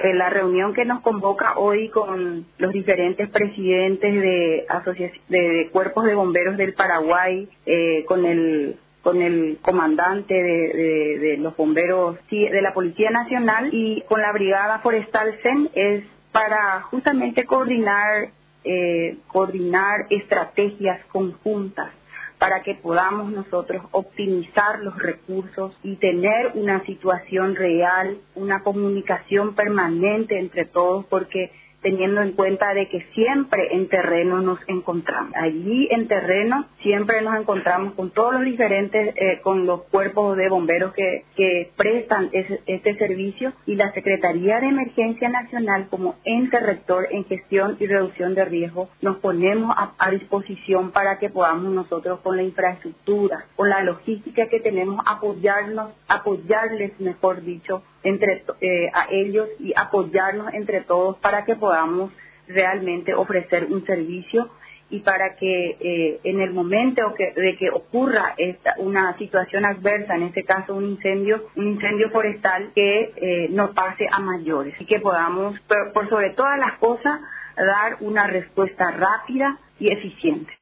la reunión que nos convoca hoy con los diferentes presidentes de cuerpos de bomberos del Paraguay, con el comandante de los bomberos de la Policía Nacional y con la Brigada Forestal CEN, es para justamente coordinar estrategias conjuntas para que podamos nosotros optimizar los recursos y tener una situación real, una comunicación permanente entre todos, porque teniendo en cuenta de que siempre en terreno nos encontramos. Allí en terreno siempre nos encontramos con todos los diferentes, con los cuerpos de bomberos que prestan este servicio, y la Secretaría de Emergencia Nacional como ente rector en gestión y reducción de riesgo nos ponemos a disposición para que podamos nosotros con la infraestructura, con la logística que tenemos, apoyarles, mejor dicho, a ellos y apoyarnos entre todos para que podamos realmente ofrecer un servicio y para que en el momento de que ocurra una situación adversa, en este caso un incendio forestal, que no pase a mayores y que podamos, por sobre todas las cosas, dar una respuesta rápida y eficiente.